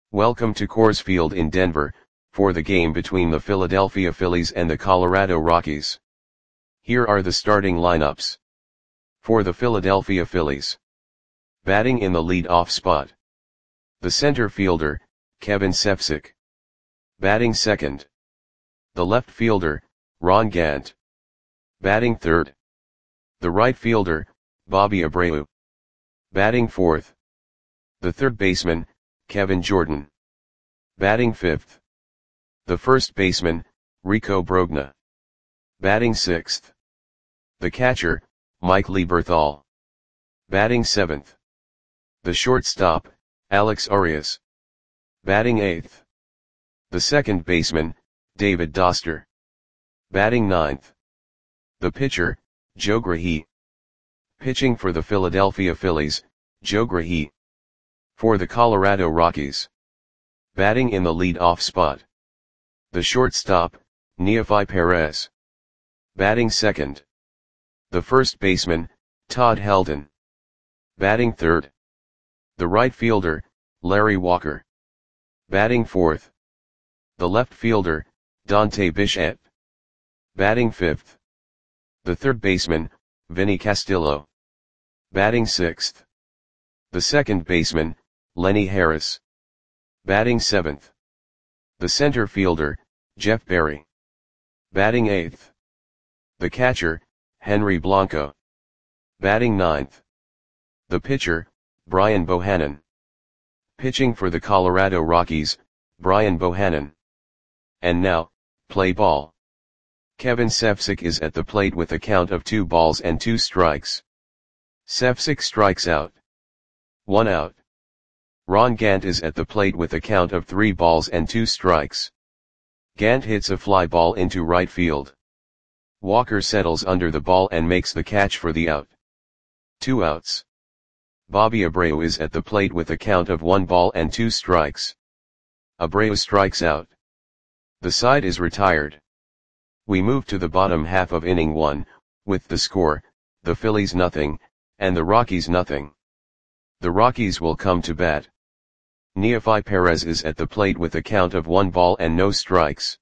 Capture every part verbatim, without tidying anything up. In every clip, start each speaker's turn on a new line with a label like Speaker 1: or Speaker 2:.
Speaker 1: Welcome to Coors Field in Denver, for the game between the Philadelphia Phillies and the Colorado Rockies. Here are the starting lineups. For the Philadelphia Phillies. Batting in the lead-off spot. The center fielder, Kevin Cefcik. Batting second. The left fielder, Ron Gant. Batting third. The right fielder, Bobby Abreu. Batting fourth. The third baseman, Kevin Jordan. Batting fifth. The first baseman, Rico Brogna. Batting sixth. The catcher, Mike Lieberthal. Batting seventh. The shortstop, Alex Arias. Batting eighth. The second baseman, David Doster. Batting ninth. The pitcher, Joe Grahey. Pitching for the Philadelphia Phillies, Joe Grahey. For the Colorado Rockies. Batting in the lead-off spot. The shortstop, Neefi Perez. Batting second. The first baseman, Todd Helton. Batting third. The right fielder, Larry Walker. Batting fourth. The left fielder, Dante Bichette. Batting fifth. The third baseman, Vinny Castillo. Batting sixth. The second baseman, Lenny Harris. Batting seventh. The center fielder, Jeff Berry. Batting eighth. The catcher, Henry Blanco. Batting ninth. The pitcher, Brian Bohannon. Pitching for the Colorado Rockies, Brian Bohannon. And now, play ball. Kevin Cefcik is at the plate with a count of two balls and two strikes. Cefcik strikes out. One out. Ron Gant is at the plate with a count of three balls and two strikes. Gant hits a fly ball into right field. Walker settles under the ball and makes the catch for the out. Two outs. Bobby Abreu is at the plate with a count of one ball and two strikes. Abreu strikes out. The side is retired. We move to the bottom half of inning one, with the score, the Phillies nothing, and the Rockies nothing. The Rockies will come to bat. Neefi Perez is at the plate with a count of one ball and no strikes.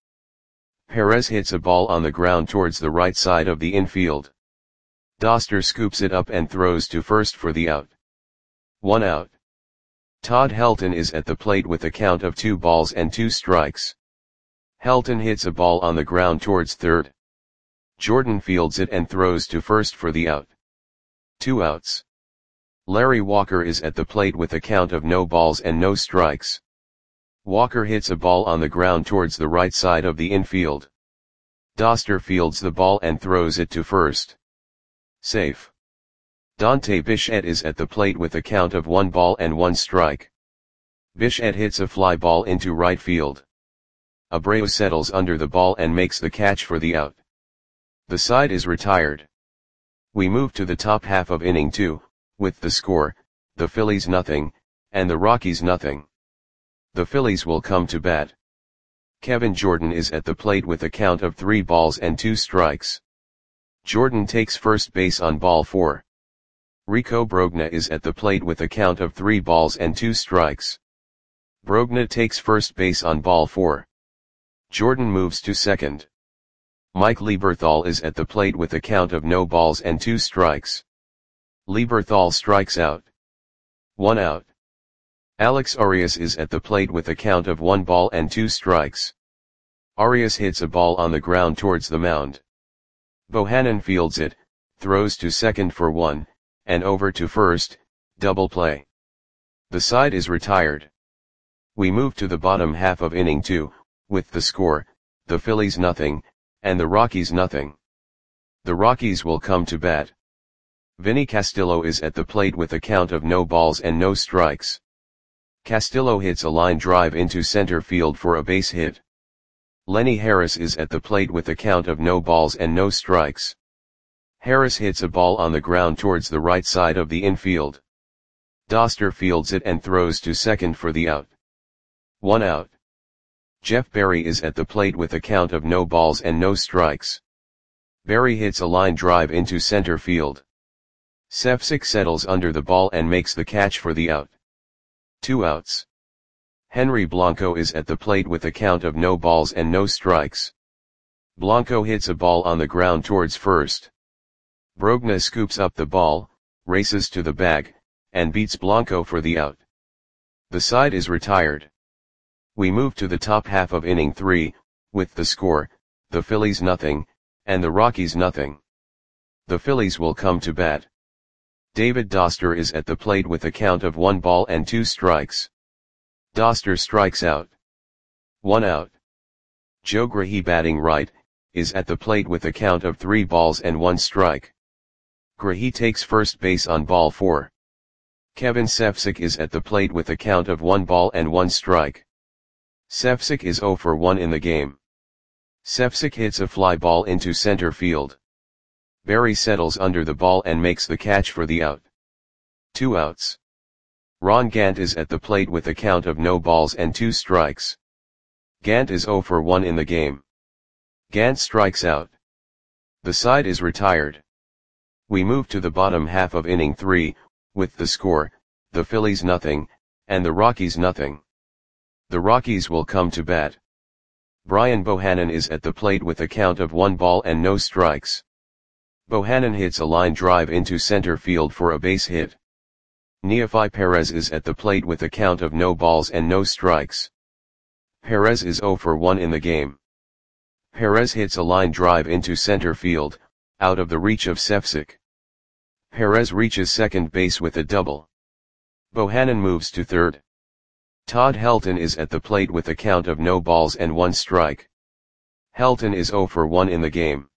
Speaker 1: Perez hits a ball on the ground towards the right side of the infield. Doster scoops it up and throws to first for the out. One out. Todd Helton is at the plate with a count of two balls and two strikes. Helton hits a ball on the ground towards third. Jordan fields it and throws to first for the out. Two outs. Larry Walker is at the plate with a count of no balls and no strikes. Walker hits a ball on the ground towards the right side of the infield. Doster fields the ball and throws it to first. Safe. Dante Bichette is at the plate with a count of one ball and one strike. Bichette hits a fly ball into right field. Abreu settles under the ball and makes the catch for the out. The side is retired. We move to the top half of inning two, with the score, the Phillies nothing, and the Rockies nothing. The Phillies will come to bat. Kevin Jordan is at the plate with a count of three balls and two strikes. Jordan takes first base on ball four. Rico Brogna is at the plate with a count of three balls and two strikes. Brogna takes first base on ball four. Jordan moves to second. Mike Lieberthal is at the plate with a count of no balls and two strikes. Lieberthal strikes out. One out. Alex Arias is at the plate with a count of one ball and two strikes. Arias hits a ball on the ground towards the mound. Bohannon fields it, throws to second for one, and over to first, double play. The side is retired. We move to the bottom half of inning two, with the score, the Phillies nothing, and the Rockies nothing. The Rockies will come to bat. Vinny Castillo is at the plate with a count of no balls and no strikes. Castillo hits a line drive into center field for a base hit. Lenny Harris is at the plate with a count of no balls and no strikes. Harris hits a ball on the ground towards the right side of the infield. Doster fields it and throws to second for the out. One out. Jeff Berry is at the plate with a count of no balls and no strikes. Berry hits a line drive into center field. Cefcik settles under the ball and makes the catch for the out. Two outs. Henry Blanco is at the plate with a count of no balls and no strikes. Blanco hits a ball on the ground towards first. Brogna scoops up the ball, races to the bag, and beats Blanco for the out. The side is retired. We move to the top half of inning three, with the score, the Phillies nothing, and the Rockies nothing. The Phillies will come to bat. David Doster is at the plate with a count of one ball and two strikes. Doster strikes out. One out. Joe Grahey, batting right, is at the plate with a count of three balls and one strike. Grahey takes first base on ball four. Kevin Cefcik is at the plate with a count of one ball and one strike. Cefcik is zero for one in the game. Cefcik hits a fly ball into center field. Berry settles under the ball and makes the catch for the out. Two outs. Ron Gant is at the plate with a count of no balls and two strikes. Gant is zero for one in the game. Gant strikes out. The side is retired. We move to the bottom half of inning three, with the score, the Phillies nothing, and the Rockies nothing. The Rockies will come to bat. Brian Bohannon is at the plate with a count of one ball and no strikes. Bohannon hits a line drive into center field for a base hit. Neefi Perez is at the plate with a count of no balls and no strikes. Perez is zero for one in the game. Perez hits a line drive into center field, out of the reach of Cefcik. Perez reaches second base with a double. Bohannon moves to third. Todd Helton is at the plate with a count of no balls and one strike. Helton is zero for one in the game.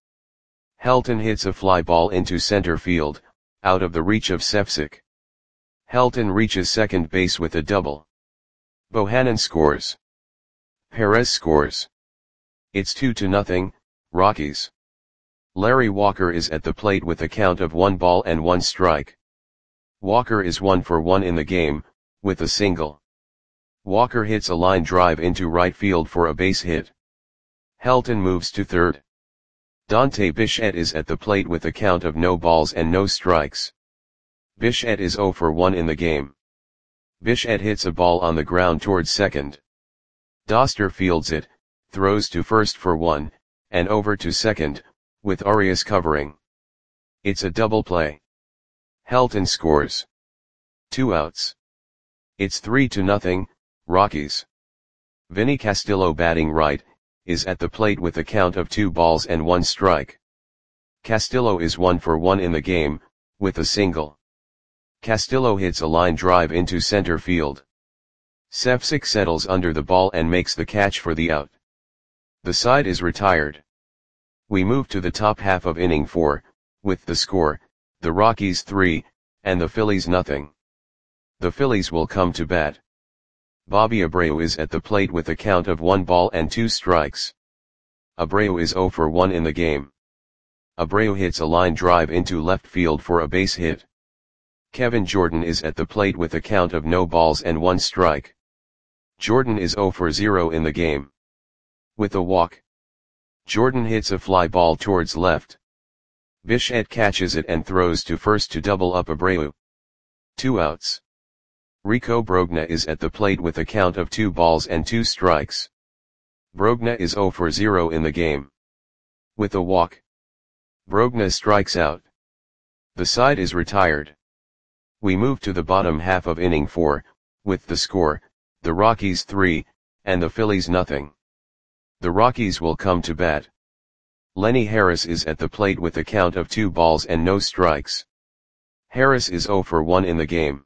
Speaker 1: Helton hits a fly ball into center field, out of the reach of Cefcik. Helton reaches second base with a double. Bohannon scores. Perez scores. It's two to nothing, Rockies. Larry Walker is at the plate with a count of one ball and one strike. Walker is one for one in the game, with a single. Walker hits a line drive into right field for a base hit. Helton moves to third. Dante Bichette is at the plate with a count of no balls and no strikes. Bichette is zero for one in the game. Bichette hits a ball on the ground towards second. Doster fields it, throws to first for one, and over to second, with Arias covering. It's a double play. Helton scores. Two outs. It's three to nothing, Rockies. Vinny Castillo, batting right, is at the plate with a count of two balls and one strike. Castillo is one for one in the game, with a single. Castillo hits a line drive into center field. Cefcik settles under the ball and makes the catch for the out. The side is retired. We move to the top half of inning four, with the score, the Rockies three, and the Phillies nothing. The Phillies will come to bat. Bobby Abreu is at the plate with a count of one ball and two strikes. Abreu is zero for one in the game. Abreu hits a line drive into left field for a base hit. Kevin Jordan is at the plate with a count of no balls and one strike. Jordan is zero for zero in the game. With a walk. Jordan hits a fly ball towards left. Bichette catches it and throws to first to double up Abreu. Two outs. Rico Brogna is at the plate with a count of two balls and two strikes. Brogna is zero for zero in the game. With a walk. Brogna strikes out. The side is retired. We move to the bottom half of inning four, with the score, the Rockies three, and the Phillies nothing. The Rockies will come to bat. Lenny Harris is at the plate with a count of two balls and no strikes. Harris is zero for one in the game.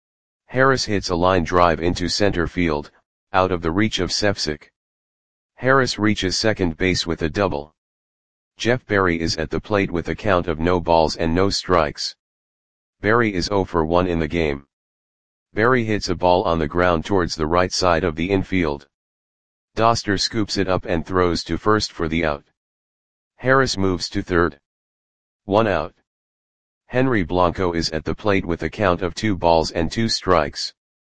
Speaker 1: Harris hits a line drive into center field, out of the reach of Cefcik. Harris reaches second base with a double. Jeff Berry is at the plate with a count of no balls and no strikes. Berry is zero for one in the game. Berry hits a ball on the ground towards the right side of the infield. Doster scoops it up and throws to first for the out. Harris moves to third. One out. Henry Blanco is at the plate with a count of two balls and two strikes.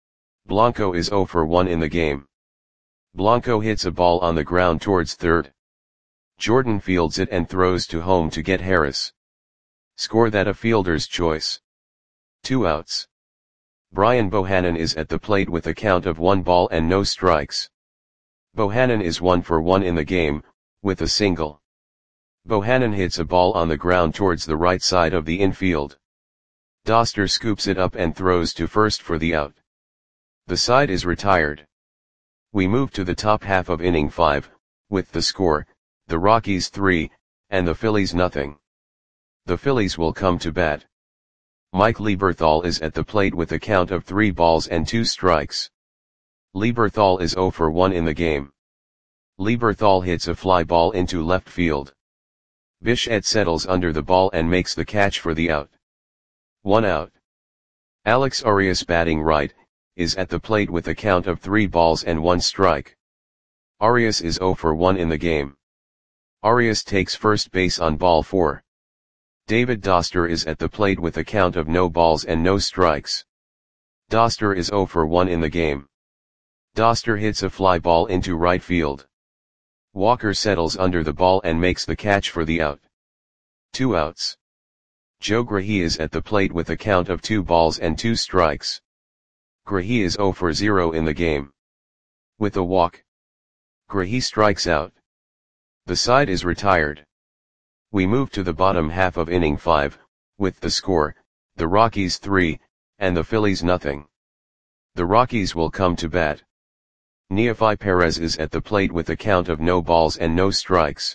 Speaker 1: Blanco is zero for one in the game. Blanco hits a ball on the ground towards third. Jordan fields it and throws to home to get Harris. Score that a fielder's choice. Two outs. Brian Bohannon is at the plate with a count of one ball and no strikes. Bohannon is one for one in the game, with a single. Bohannon hits a ball on the ground towards the right side of the infield. Doster scoops it up and throws to first for the out. The side is retired. We move to the top half of inning five, with the score, the Rockies three, and the Phillies nothing. The Phillies will come to bat. Mike Lieberthal is at the plate with a count of three balls and two strikes. Lieberthal is zero for one in the game. Lieberthal hits a fly ball into left field. Bichette settles under the ball and makes the catch for the out. One out. Alex Arias, batting right, is at the plate with a count of three balls and one strike. Arias is zero for one in the game. Arias takes first base on ball four. David Doster is at the plate with a count of no balls and no strikes. Doster is zero for one in the game. Doster hits a fly ball into right field. Walker settles under the ball and makes the catch for the out. Two outs. Joe Grahey is at the plate with a count of two balls and two strikes. Grahey is zero for zero in the game. With a walk, Grahey strikes out. The side is retired. We move to the bottom half of inning five, with the score, the Rockies three, and the Phillies nothing. The Rockies will come to bat. Neefi Perez is at the plate with a count of no balls and no strikes.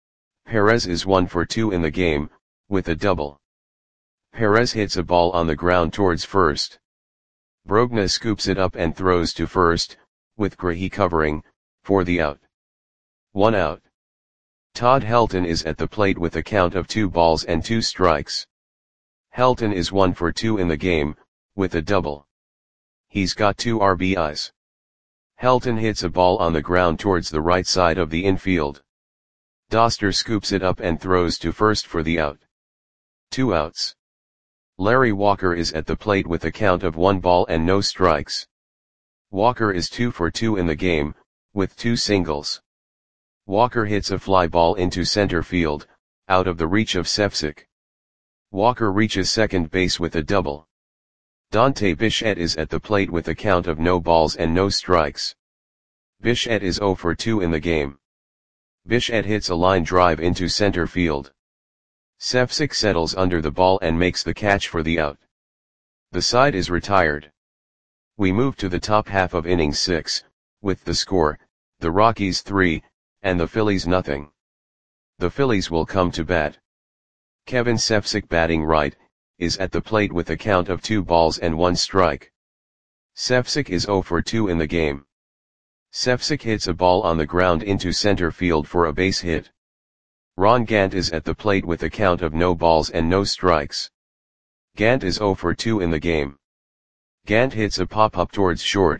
Speaker 1: Perez is one for two in the game, with a double. Perez hits a ball on the ground towards first. Brogna scoops it up and throws to first, with Grahey covering, for the out. One out. Todd Helton is at the plate with a count of two balls and two strikes. Helton is one for two in the game, with a double. He's got two R B Is. Helton hits a ball on the ground towards the right side of the infield. Doster scoops it up and throws to first for the out. Two outs. Larry Walker is at the plate with a count of one ball and no strikes. Walker is two for two in the game, with two singles. Walker hits a fly ball into center field, out of the reach of Sefcik. Walker reaches second base with a double. Dante Bichette is at the plate with a count of no balls and no strikes. Bichette is zero for two in the game. Bichette hits a line drive into center field. Sefcik settles under the ball and makes the catch for the out. The side is retired. We move to the top half of inning six, with the score, the Rockies three, and the Phillies nothing. The Phillies will come to bat. Kevin Sefcik, batting right, is at the plate with a count of two balls and one strike. Sefcik is zero for two in the game. Sefcik hits a ball on the ground into center field for a base hit. Ron Gant is at the plate with a count of no balls and no strikes. Gant is zero for two in the game. Gant hits a pop-up towards short.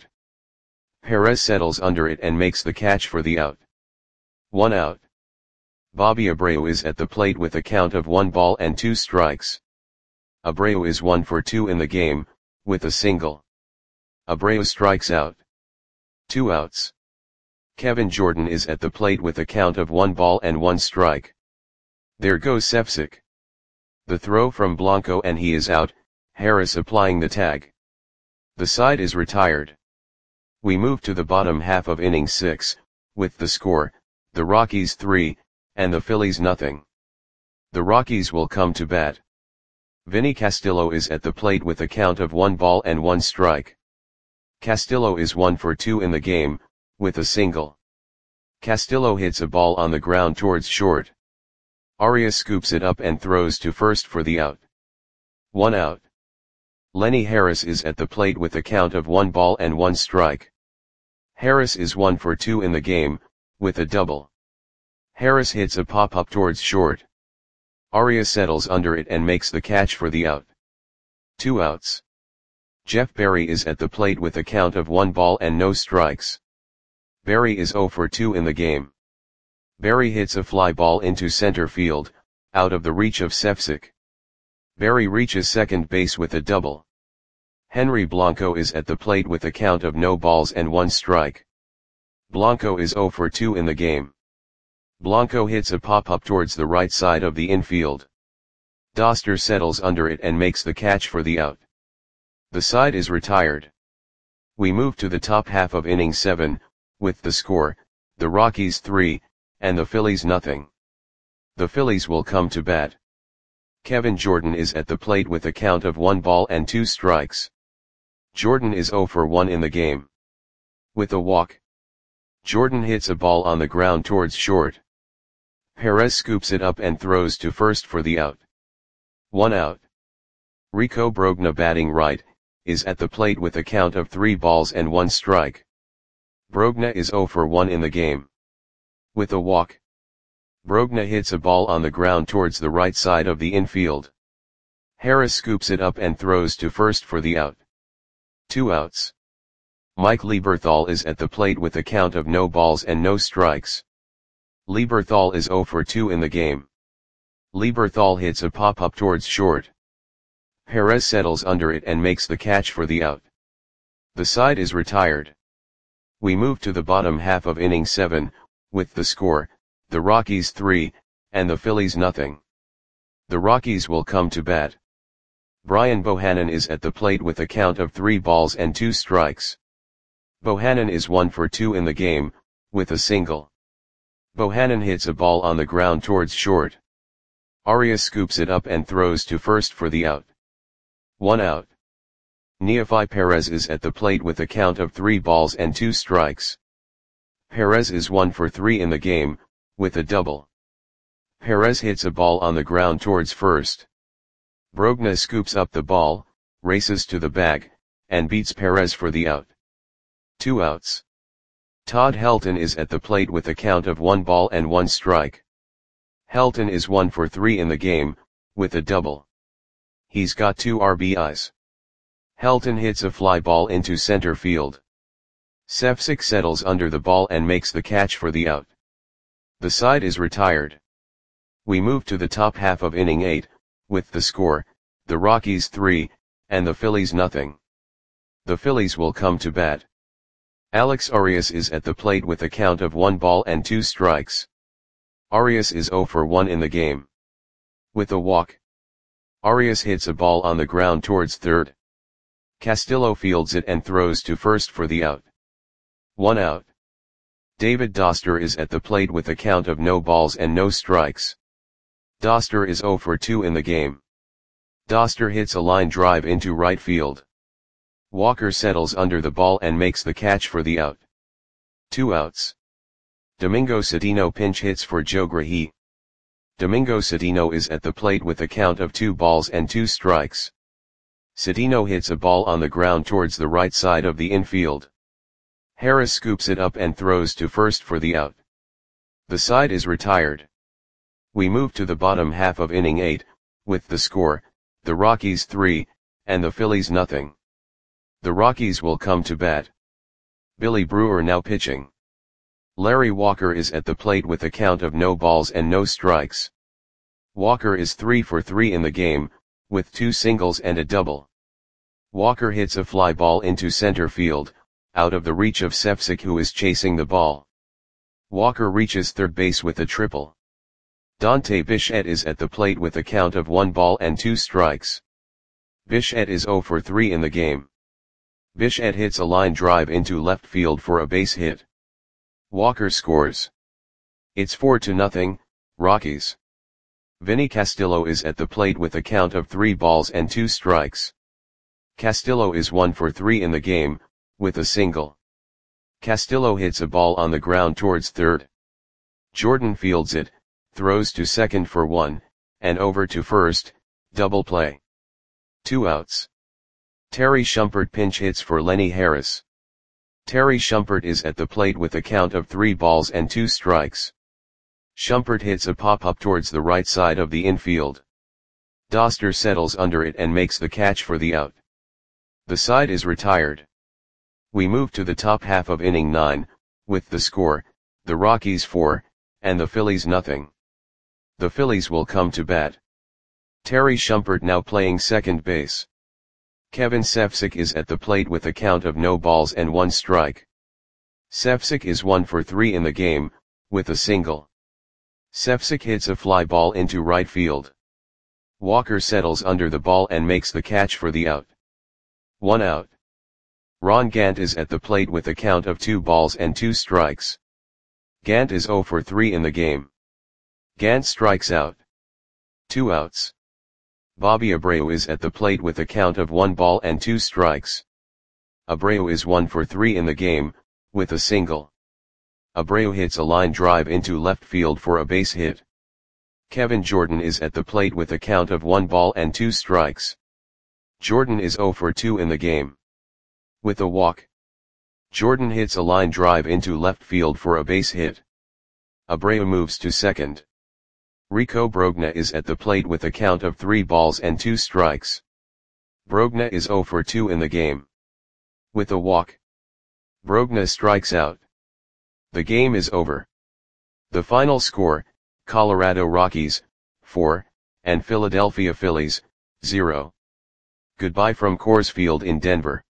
Speaker 1: Perez settles under it and makes the catch for the out. One out. Bobby Abreu is at the plate with a count of one ball and two strikes. Abreu is one for two in the game, with a single. Abreu strikes out. Two outs. Kevin Jordan is at the plate with a count of one ball and one strike. There goes Sefcik. The throw from Blanco and he is out, Harris applying the tag. The side is retired. We move to the bottom half of inning six, with the score, the Rockies three, and the Phillies nothing. The Rockies will come to bat. Vinny Castillo is at the plate with a count of one ball and one strike. Castillo is one for two in the game, with a single. Castillo hits a ball on the ground towards short. Arias scoops it up and throws to first for the out. One out. Lenny Harris is at the plate with a count of one ball and one strike. Harris is one for two in the game, with a double. Harris hits a pop-up towards short. Arias settles under it and makes the catch for the out. Two outs. Jeff Berry is at the plate with a count of one ball and no strikes. Berry is zero for two in the game. Berry hits a fly ball into center field, out of the reach of Sefcik. Berry reaches second base with a double. Henry Blanco is at the plate with a count of no balls and one strike. Blanco is zero for two in the game. Blanco hits a pop-up towards the right side of the infield. Doster settles under it and makes the catch for the out. The side is retired. We move to the top half of inning seven, with the score, the Rockies three, and the Phillies nothing. The Phillies will come to bat. Kevin Jordan is at the plate with a count of one ball and two strikes. Jordan is zero for one in the game. With a walk, Jordan hits a ball on the ground towards short. Perez scoops it up and throws to first for the out. One out. Rico Brogna, batting right, is at the plate with a count of three balls and one strike. Brogna is zero for one in the game. With a walk, Brogna hits a ball on the ground towards the right side of the infield. Harris scoops it up and throws to first for the out. Two outs. Mike Lieberthal is at the plate with a count of no balls and no strikes. Lieberthal is zero for two in the game. Lieberthal hits a pop-up towards short. Perez settles under it and makes the catch for the out. The side is retired. We move to the bottom half of inning seven, with the score, the Rockies three, and the Phillies nothing. The Rockies will come to bat. Brian Bohannon is at the plate with a count of three balls and two strikes. Bohannon is one for two in the game, with a single. Bohannon hits a ball on the ground towards short. Arias scoops it up and throws to first for the out. One out. Neefi Perez is at the plate with a count of three balls and two strikes. Perez is one for three in the game, with a double. Perez hits a ball on the ground towards first. Brogna scoops up the ball, races to the bag, and beats Perez for the out. Two outs. Todd Helton is at the plate with a count of one ball and one strike. Helton is one for three in the game, with a double. He's got two R B Is. Helton hits a fly ball into center field. Sefcik settles under the ball and makes the catch for the out. The side is retired. We move to the top half of inning eight, with the score, the Rockies three, and the Phillies nothing. The Phillies will come to bat. Alex Arias is at the plate with a count of one ball and two strikes. Arias is zero for one in the game. With a walk, Arias hits a ball on the ground towards third. Castillo fields it and throws to first for the out. One out. David Doster is at the plate with a count of no balls and no strikes. Doster is zero for two in the game. Doster hits a line drive into right field. Walker settles under the ball and makes the catch for the out. Two outs. Domingo Cedeno pinch hits for Joe Grahey. Domingo Cedeno is at the plate with a count of two balls and two strikes. Cedeno hits a ball on the ground towards the right side of the infield. Harris scoops it up and throws to first for the out. The side is retired. We move to the bottom half of inning eight, with the score, the Rockies three, and the Phillies nothing. The Rockies will come to bat. Billy Brewer now pitching. Larry Walker is at the plate with a count of no balls and no strikes. Walker is three for three in the game, with two singles and a double. Walker hits a fly ball into center field, out of the reach of Sefcik, who is chasing the ball. Walker reaches third base with a triple. Dante Bichette is at the plate with a count of one ball and two strikes. Bichette is zero for three in the game. Bichette hits a line drive into left field for a base hit. Walker scores. It's four to nothing, Rockies. Vinny Castillo is at the plate with a count of three balls and two strikes. Castillo is one for three in the game, with a single. Castillo hits a ball on the ground towards third. Jordan fields it, throws to second for one, and over to first, double play. Two outs. Terry Shumpert pinch hits for Lenny Harris. Terry Shumpert is at the plate with a count of three balls and two strikes. Shumpert hits a pop-up towards the right side of the infield. Doster settles under it and makes the catch for the out. The side is retired. We move to the top half of inning nine, with the score, the Rockies four, and the Phillies nothing. The Phillies will come to bat. Terry Shumpert now playing second base. Kevin Sefcik is at the plate with a count of no balls and one strike. Sefcik is one for three in the game, with a single. Sefcik hits a fly ball into right field. Walker settles under the ball and makes the catch for the out. one out. Ron Gant is at the plate with a count of two balls and two strikes. Gant is zero for three in the game. Gant strikes out. Two outs. Bobby Abreu is at the plate with a count of one ball and two strikes. Abreu is one for three in the game, with a single. Abreu hits a line drive into left field for a base hit. Kevin Jordan is at the plate with a count of one ball and two strikes. Jordan is zero for two in the game. With a walk. Jordan hits a line drive into left field for a base hit. Abreu moves to second. Rico Brogna is at the plate with a count of three balls and two strikes. Brogna is zero for two in the game. With a walk. Brogna strikes out. The game is over. The final score, Colorado Rockies, four, and Philadelphia Phillies, zero. Goodbye from Coors Field in Denver.